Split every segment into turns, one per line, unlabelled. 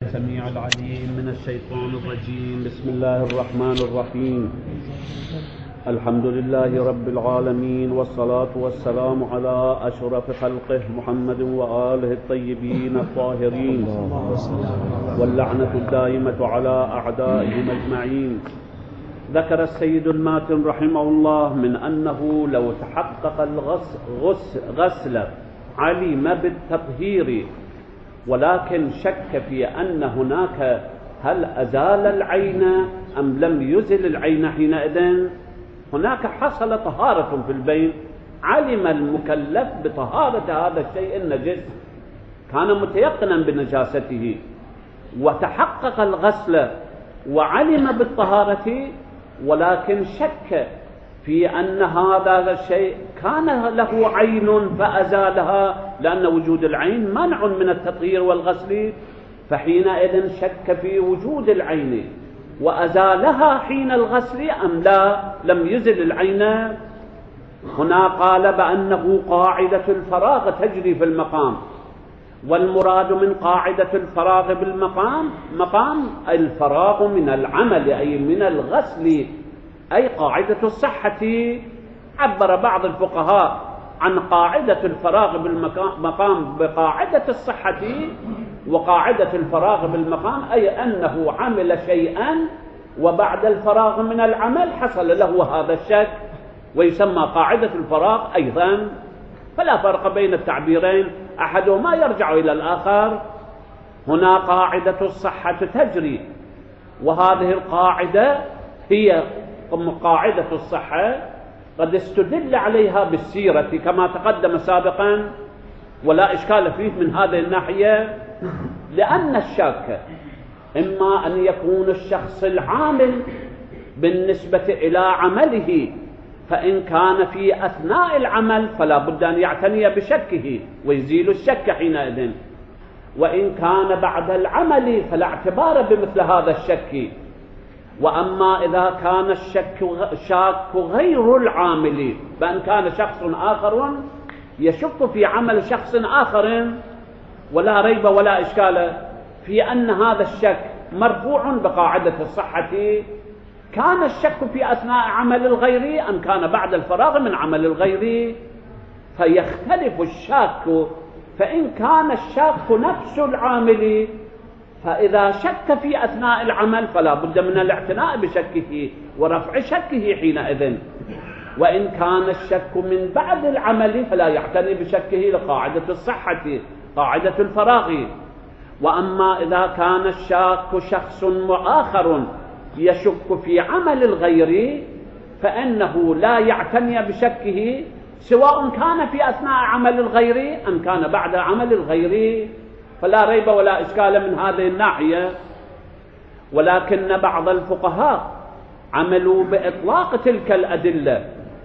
السميع العليم من الشيطان الرجيم. بسم الله الرحمن الرحيم. الحمد لله رب العالمين، والصلاة والسلام على أشرف خلقه محمد وآله الطيبين الطاهرين، واللعنة الدائمة على أعدائهم أجمعين. ذكر السيد الماتن رحمه الله من أنه لو تحقق الغسل علم بالتطهير، ولكن شك في أن هناك هل أزال العين أم لم يزل العين حينئذ. هناك حصل طهارة في البين، علم المكلف بطهارة هذا الشيء النجس، كان متيقنا بنجاسته، وتحقق الغسل وعلم بالطهارة، ولكن شك في أن هذا الشيء كان له عين فأزالها، لأن وجود العين منع من التطهير والغسل، فحينئذ شك في وجود العين وأزالها حين الغسل أم لا لم يزل العين. هنا قال بأنه قاعدة الفراغ تجري في المقام، والمراد من قاعدة الفراغ بالمقام مقام الفراغ من العمل أي من الغسل، أي قاعدة الصحة. عبر بعض الفقهاء عن قاعدة الفراغ بالمقام بقاعدة الصحة، وقاعدة الفراغ بالمقام أي أنه عمل شيئا وبعد الفراغ من العمل حصل له هذا الشك، ويسمى قاعدة الفراغ أيضا. فلا فرق بين التعبيرين، أحدهما يرجع إلى الآخر. هنا قاعدة الصحة تجري، وهذه القاعدة هي قاعدة الصحة قد استدل عليها بالسيرة كما تقدم سابقا، ولا إشكال فيه من هذه الناحية، لأن الشك إما أن يكون الشخص العامل بالنسبة إلى عمله، فإن كان في أثناء العمل فلا بد أن يعتني بشكه ويزيل الشك حينئذ، وإن كان بعد العمل فلا اعتبار بمثل هذا الشك. وأما إذا كان الشاك غير العامل، بأن كان شخص آخر يشك في عمل شخص آخر، ولا ريب ولا إشكال في أن هذا الشك مرفوع بقاعدة الصحة، كان الشك في أثناء عمل الغير أم كان بعد الفراغ من عمل الغير، فيختلف الشاك. فإن كان الشاك نفس العامل، فإذا شك في أثناء العمل فلا بد من الاعتناء بشكه ورفع شكه حينئذ، وإن كان الشك من بعد العمل فلا يعتني بشكه لقاعدة الصحة قاعدة الفراغ. وأما إذا كان الشاك شخص آخر يشك في عمل الغير، فإنه لا يعتني بشكه سواء كان في أثناء عمل الغير أم كان بعد عمل الغير، فلا ريب ولا إشكال من هذه الناحية. ولكن بعض الفقهاء عملوا بإطلاق تلك الأدلة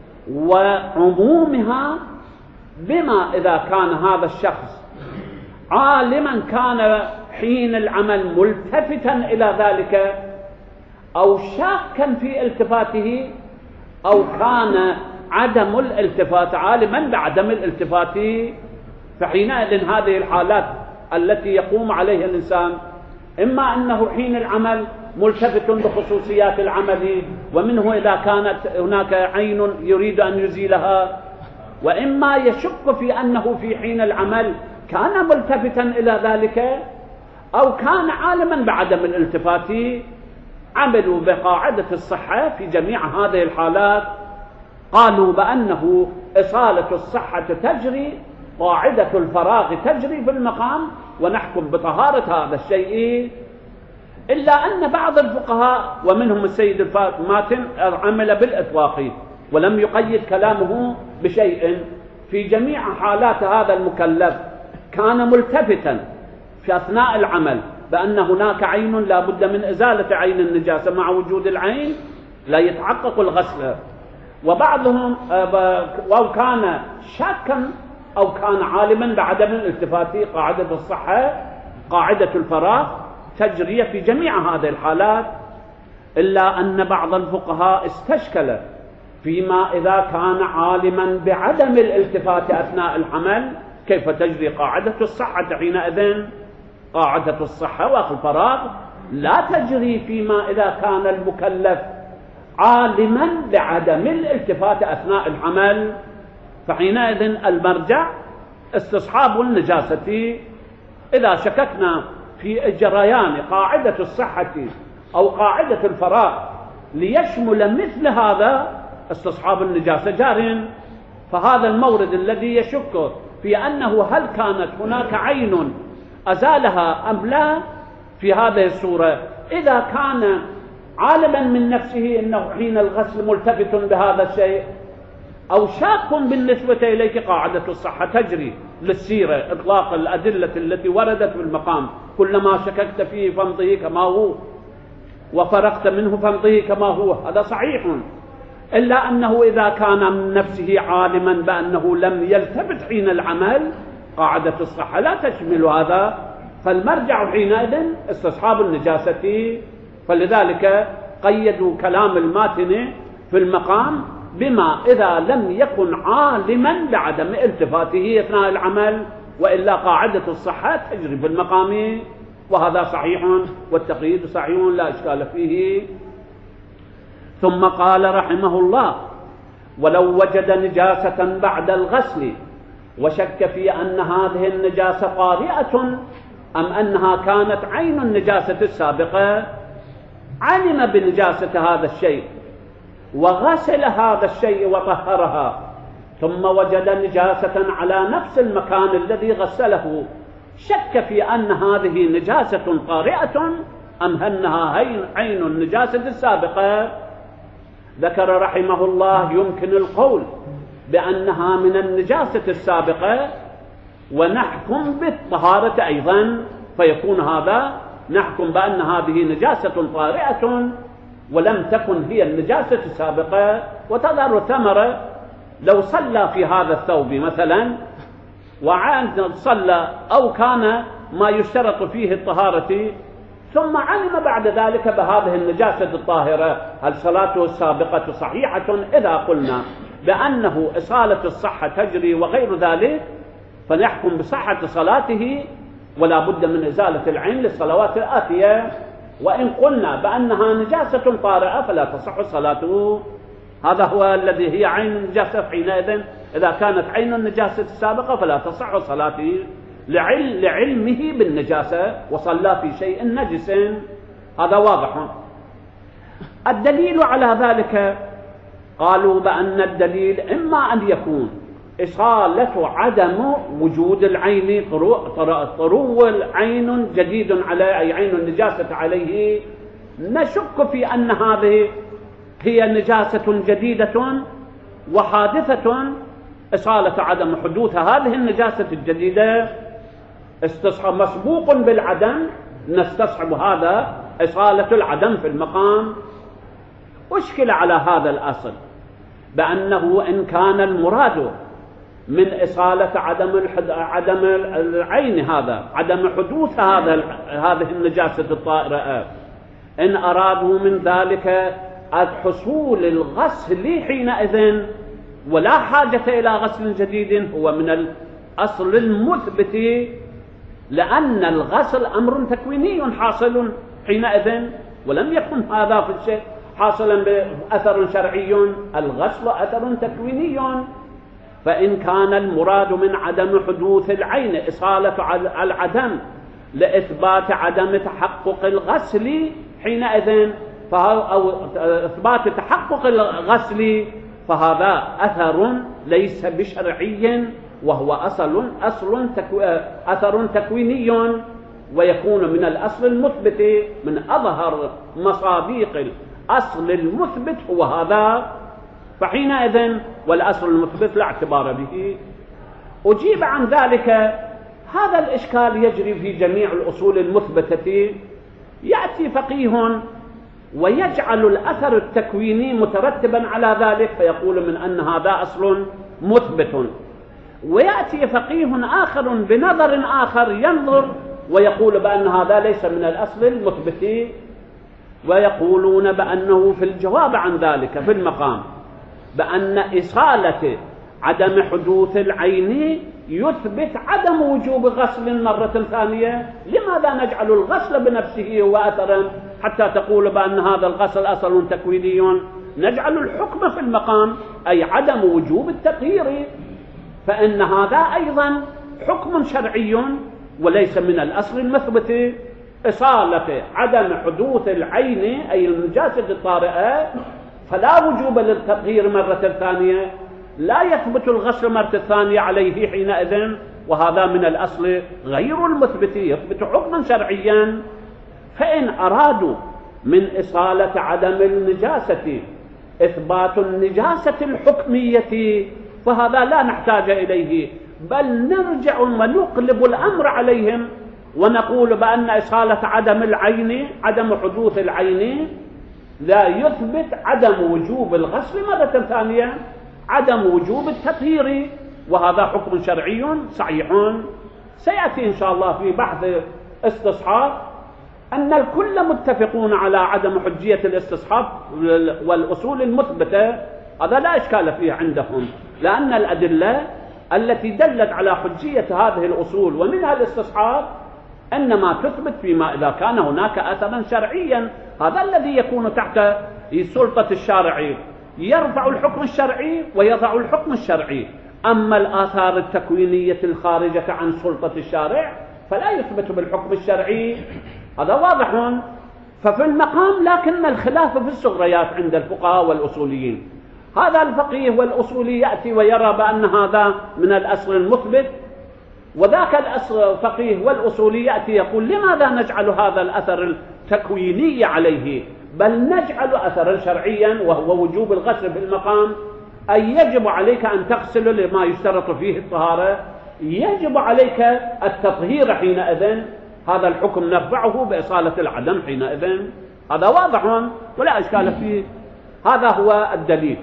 وعمومها بما إذا كان هذا الشخص عالما كان حين العمل ملتفتا إلى ذلك، أو شاكا في التفاته، أو كان عدم الالتفات عالما بعدم الالتفات، فحينئذ هذه الحالات التي يقوم عليها الإنسان إما أنه حين العمل ملتفت بخصوصيات العمل، ومنه إذا كانت هناك عين يريد أن يزيلها، وإما يشك في أنه في حين العمل كان ملتفتا إلى ذلك أو كان عالما بعدم الالتفات. عملوا بقاعدة الصحة في جميع هذه الحالات، قالوا بأنه إصالة الصحة تجري، قاعدة الفراغ تجري في المقام، ونحكم بطهارة هذا الشيء. إلا أن بعض الفقهاء ومنهم السيد الماتن عمل بالإطلاق ولم يقيد كلامه بشيء. في جميع حالات هذا المكلف كان ملتفتا في أثناء العمل بأن هناك عين لا بد من إزالة عين النجاسة، مع وجود العين لا يتحقق الغسل. وبعضهم أو كان شاكا أو كان عالما بعدم الالتفات، قاعدة الصحة قاعدة الفراغ تجري في جميع هذه الحالات. إلا أن بعض الفقهاء استشكل فيما إذا كان عالما بعدم الالتفات أثناء العمل كيف تجري قاعدة الصحة حينئذ. قاعدة الصحة والفراغ لا تجري فيما إذا كان المكلف عالما بعدم الالتفات أثناء العمل، فحينئذ المرجع استصحاب النجاسة. إذا شككنا في جريان قاعدة الصحة أو قاعدة الفراغ ليشمل مثل هذا استصحاب النجاسة جار، فهذا المورد الذي يشك في أنه هل كانت هناك عين أزالها أم لا في هذه الصورة، إذا كان عالما من نفسه أنه حين الغسل ملتفت بهذا الشيء أو شاك بالنسبة إليك، قاعدة الصحة تجري للسيرة إطلاق الأدلة التي وردت في المقام، كلما شككت فيه فامضه كما هو وفرقت منه فامضه كما هو، هذا صحيح. إلا أنه إذا كان من نفسه عالما بأنه لم يلتفت حين العمل، قاعدة الصحة لا تشمل هذا، فالمرجع حينئذ استصحاب النجاسة. فلذلك قيدوا كلام الماتن في المقام بما إذا لم يكن عالما بعدم التفاته أثناء العمل، وإلا قاعدة الصحة تجري في المقام، وهذا صحيح والتقييد صحيح لا إشكال فيه. ثم قال رحمه الله: ولو وجد نجاسة بعد الغسل وشك في أن هذه النجاسة طارئة أم أنها كانت عين النجاسة السابقة، علم بنجاسة هذا الشيء وغسل هذا الشيء وطهرها، ثم وجد نجاسة على نفس المكان الذي غسله، شك في أن هذه نجاسة طارئة أم أنها عين النجاسة السابقة، ذكر رحمه الله يمكن القول بأنها من النجاسة السابقة ونحكم بالطهارة أيضا، فيكون هذا نحكم بأن هذه نجاسة طارئة ولم تكن هي النجاسة السابقة، وتظهر ثمرة. لو صلى في هذا الثوب مثلا وعاد صلى أو كان ما يشترط فيه الطهارة، ثم علم بعد ذلك بهذه النجاسة الطاهرة، هل صلاته السابقة صحيحة؟ إذا قلنا بأنه إصالة الصحة تجري وغير ذلك، فنحكم بصحة صلاته ولا بد من إزالة العين للصلوات الآتية. وإن قلنا بأنها نجاسة طارئة فلا تصح صلاته. هذا هو الذي هي عين النجاسة، حينئذ إذا كانت عين النجاسة السابقة فلا تصح صلاته لعلمه بالنجاسة وصلى في شيء نجس، هذا واضح. الدليل على ذلك قالوا بأن الدليل إما أن يكون إصالة عدم وجود العين، طرو العين جديد على أي عين النجاسة عليه، نشك في أن هذه هي نجاسة جديدة وحادثة، إصالة عدم حدوث هذه النجاسة الجديدة استصحب مسبوق بالعدم، نستصحب هذا إصالة العدم في المقام. أشكل على هذا الأصل بأنه إن كان المراد من إصالة عدم العين هذا عدم حدوث هذه النجاسة الطائرة، إن أرادوا من ذلك حصول الغسل حينئذ ولا حاجة إلى غسل جديد، هو من الأصل المثبت، لأن الغسل أمر تكويني حاصل حينئذ، ولم يكن هذا في الشيء حاصلا بأثر شرعي، الغسل أثر تكويني. فإن كان المراد من عدم حدوث العين إصالة العدم لإثبات عدم تحقق الغسل حينئذ أو إثبات تحقق الغسل، فهذا أثر ليس بشرعي، وهو أثر تكويني، ويكون من الأصل المثبت، من أظهر مصادق الأصل المثبت هو هذا، فحينئذ والأصل المثبت لا اعتبار به. أجيب عن ذلك هذا الإشكال يجري في جميع الأصول المثبتة، يأتي فقيه ويجعل الأثر التكويني مترتبا على ذلك فيقول من أن هذا أصل مثبت، ويأتي فقيه آخر بنظر آخر ينظر ويقول بأن هذا ليس من الأصل المثبت، ويقولون بأنه في الجواب عن ذلك في المقام بأن إصالة عدم حدوث العين يثبت عدم وجوب غسل مرة ثانية. لماذا نجعل الغسل بنفسه هو أثرا حتى تقول بأن هذا الغسل أصل تكويني؟ نجعل الحكم في المقام أي عدم وجوب التطهير، فإن هذا أيضا حكم شرعي وليس من الأصل المثبت. إصالة عدم حدوث العين أي النجاسة الطارئة فلا وجوب للتطهير مرة ثانية، لا يثبت الغسل مرة ثانية عليه حينئذ، وهذا من الأصل غير المثبت، يثبت حكما شرعيا. فإن أرادوا من إصالة عدم النجاسة إثبات النجاسة الحكمية فهذا لا نحتاج إليه، بل نرجع ونقلب الأمر عليهم ونقول بأن إصالة عدم العين عدم حدوث العين لا يثبت عدم وجوب الغسل مرة ثانية، عدم وجوب التطهير، وهذا حكم شرعي صحيح. سيأتي إن شاء الله في بحث استصحاب أن الكل متفقون على عدم حجية الاستصحاب والأصول المثبتة، هذا لا إشكال فيه عندهم، لأن الأدلة التي دلت على حجية هذه الأصول ومنها الاستصحاب إنما تثبت فيما إذا كان هناك أثرا شرعيا، هذا الذي يكون تحت سلطة الشارع، يرفع الحكم الشرعي ويضع الحكم الشرعي. أما الآثار التكوينية الخارجة عن سلطة الشارع فلا يثبت بالحكم الشرعي، هذا واضح. ففي المقام لكن الخلاف في الصغريات عند الفقهاء والأصوليين، هذا الفقيه والأصولي يأتي ويرى بأن هذا من الأصل المثبت، وذاك الفقيه والأصولي يأتي يقول لماذا نجعل هذا الأثر التكويني عليه، بل نجعل أثرا شرعيا وهو وجوب الغسل في المقام، أي يجب عليك أن تغسل لما يشترط فيه الطهارة، يجب عليك التطهير حينئذ، هذا الحكم نرفعه بإصالة العدم حينئذ، هذا واضح ولا إشكال فيه. هذا هو الدليل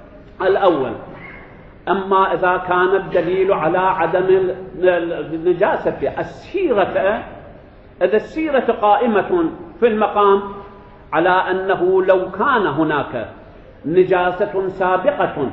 الأول. أما إذا كان الدليل على عدم النجاسة السيرة، إذا السيرة قائمة في المقام على أنه لو كان هناك نجاسة سابقة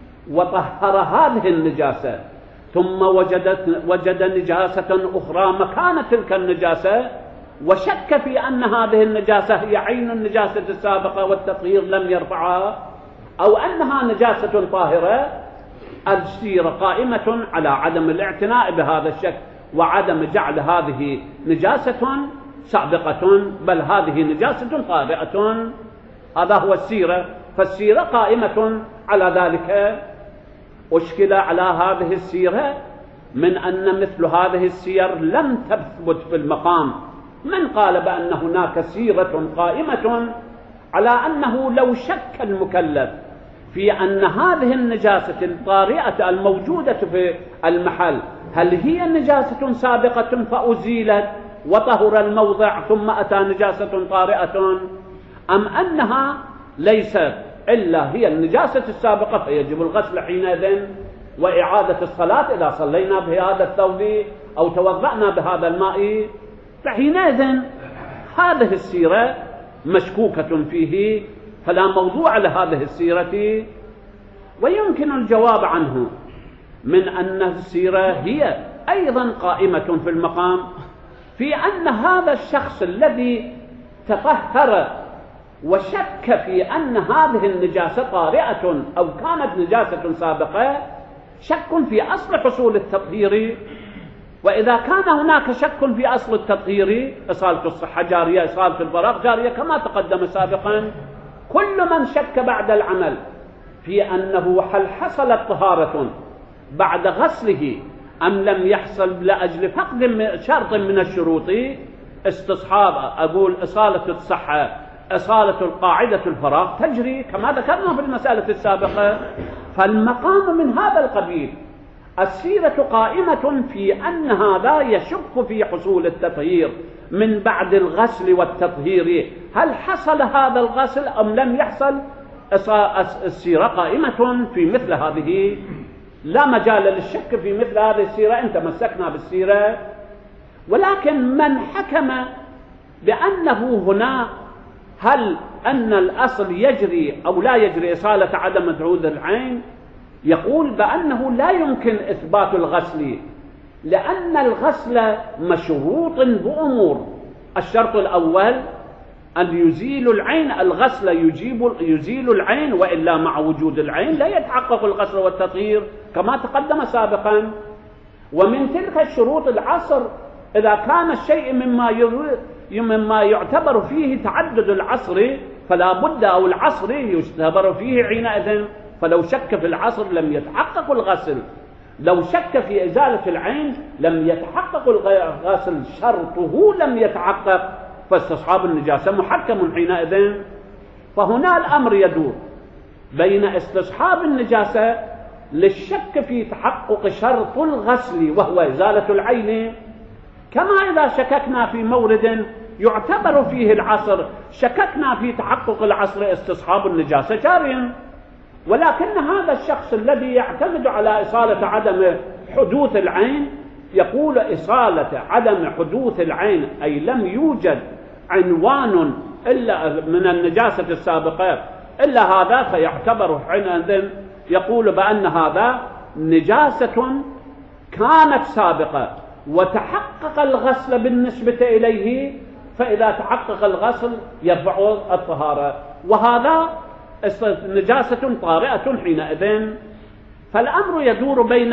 وطهر هذه النجاسة ثم وجد نجاسة أخرى مكان تلك النجاسة وشك في أن هذه النجاسة هي عين النجاسة السابقة والتطهير لم يرفعها، أو أنها نجاسة طاهرة، السيرة قائمة على عدم الاعتناء بهذا الشك وعدم جعل هذه نجاسة سابقة، بل هذه نجاسة طارئة، هذا هو السيرة. فالسيرة قائمة على ذلك. أشكل على هذه السيرة من أن مثل هذه السير لم تثبت في المقام. من قال بأن هناك سيرة قائمة على أنه لو شك المكلف في أن هذه النجاسة الطارئة الموجودة في المحل هل هي نجاسة سابقة فأزيلت وطهر الموضع ثم أتى نجاسة طارئة، أم أنها ليست إلا هي النجاسة السابقة فيجب الغسل حينئذ وإعادة الصلاة إذا صلينا بهذا الثوب أو توضأنا بهذا الماء، فحينئذ هذه السيرة مشكوكة فيه، فلا موضوع لهذه السيرة. ويمكن الجواب عنه من أن السيرة هي أيضا قائمة في المقام في أن هذا الشخص الذي تطهر وشك في أن هذه النجاسة طارئة أو كانت نجاسة سابقة شك في أصل حصول التطهير، وإذا كان هناك شك في أصل التطهير إصالة الصحة جارية، إصالة البراء جارية كما تقدم سابقا. كل من شك بعد العمل في أنه هل حصلت طهارة بعد غسله أم لم يحصل لأجل فقد شرط من الشروط، استصحاب أقول إصالة الصحة إصالة القاعدة الفراغ تجري كما ذكرنا في المسألة السابقة. فالمقام من هذا القبيل، السيرة قائمة في أن هذا يشك في حصول التطهير من بعد الغسل والتطهير، هل حصل هذا الغسل أم لم يحصل، السيرة قائمة في مثل هذه، لا مجال للشك في مثل هذه السيرة إن تمسكنا بالسيرة. ولكن من حكم بأنه هنا هل أن الأصل يجري أو لا يجري إصالة عدم حدوث العين، يقول بأنه لا يمكن إثبات الغسل، لأن الغسل مشروط بأمور. الشرط الأول أن يزيل العين، الغسل يزيل العين، وإلا مع وجود العين لا يتحقق الغسل والتطهير كما تقدم سابقا. ومن تلك الشروط العصر، إذا كان الشيء مما يعتبر فيه تعدد العصر فلا بد، أو العصر يعتبر فيه حينئذ، فلو شك في العصر لم يتحقق الغسل، لو شك في إزالة العين لم يتحقق الغسل، شرطه لم يتحقق، فاستصحاب النجاسة محكم حينئذ. فهنا الأمر يدور بين استصحاب النجاسة للشك في تحقق شرط الغسل وهو إزالة العين، كما إذا شككنا في مورد يعتبر فيه العصر شككنا في تحقق العصر، استصحاب النجاسة جار. ولكن هذا الشخص الذي يعتمد على إصالة عدم حدوث العين يقول إصالة عدم حدوث العين، أي لم يوجد عنوان إلا من النجاسة السابقة إلا هذا، فيعتبر حينئذ يقول بأن هذا نجاسة كانت سابقة وتحقق الغسل بالنسبة إليه، فإذا تحقق الغسل يرفع الطهارة، وهذا نجاسة طارئة حينئذ. فالأمر يدور بين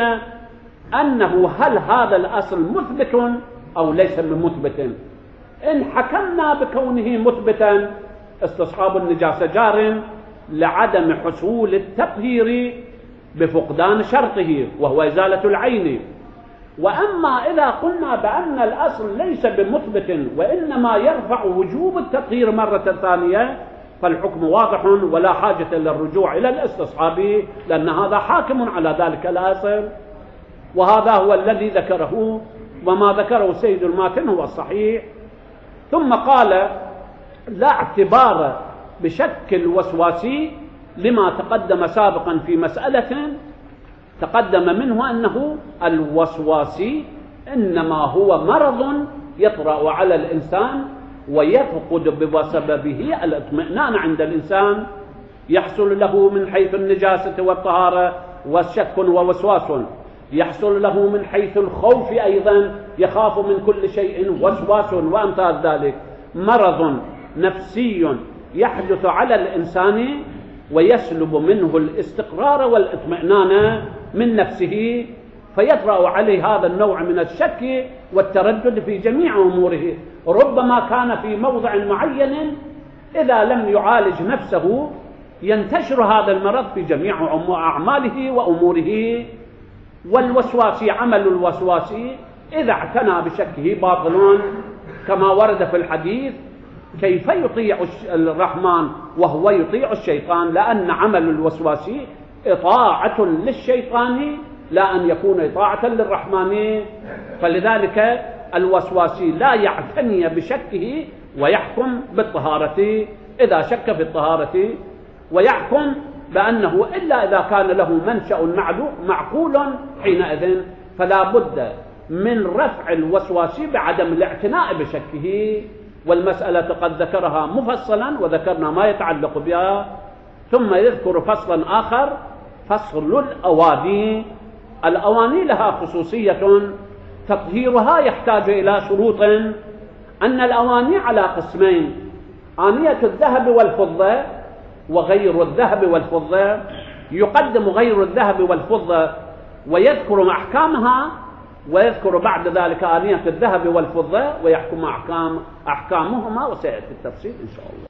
أنه هل هذا الأصل مثبت أو ليس بمثبت. إن حكمنا بكونه مثبتا استصحاب النجاسة جار لعدم حصول التطهير بفقدان شرطه وهو إزالة العين. وأما إذا قلنا بأن الأصل ليس بمثبت وإنما يرفع وجوب التطهير مرة ثانية فالحكم واضح ولا حاجة للرجوع إلى الاستصحاب، لأن هذا حاكم على ذلك الأصل، وهذا هو الذي ذكره، وما ذكره سيد الماتن هو الصحيح. ثم قال لا اعتبار بشك الوسواسي لما تقدم سابقا في مسألة تقدم منه أنه الوسواسي إنما هو مرض يطرأ على الإنسان ويفقد بسببه الاطمئنان عند الإنسان، يحصل له من حيث النجاسة والطهارة والشك ووسواس، يحصل له من حيث الخوف أيضا، يخاف من كل شيء، وسواس وأمثال ذلك. مرض نفسي يحدث على الإنسان ويسلب منه الاستقرار والاطمئنان من نفسه، فيطرأ عليه هذا النوع من الشك والتردد في جميع أموره. ربما كان في موضع معين إذا لم يعالج نفسه ينتشر هذا المرض في جميع أعماله وأموره. والوسواسي عمل الوسواسي إذا اعتنى بشكه باطل، كما ورد في الحديث كيف يطيع الرحمن وهو يطيع الشيطان، لأن عمل الوسواسي إطاعة للشيطان لا أن يكون إطاعة للرحمن. فلذلك الوسواسي لا يعتني بشكه ويحكم بالطهارة إذا شك في الطهارة، ويحكم بأنه إلا إذا كان له منشأ معقول حينئذ فلا بد من رفع الوسواسي بعدم الاعتناء بشكه. والمسألة قد ذكرها مفصلا وذكرنا ما يتعلق بها، ثم يذكر فصلا آخر فصل الأواني. الأواني لها خصوصية تطهيرها يحتاج إلى شروط. أن الأواني على قسمين: آنية الذهب والفضة وغير الذهب والفضة. يقدم غير الذهب والفضة ويذكر أحكامها، ويذكر بعد ذلك آنية الذهب والفضة ويحكم أحكامهما، وسيأتي التفصيل إن شاء الله.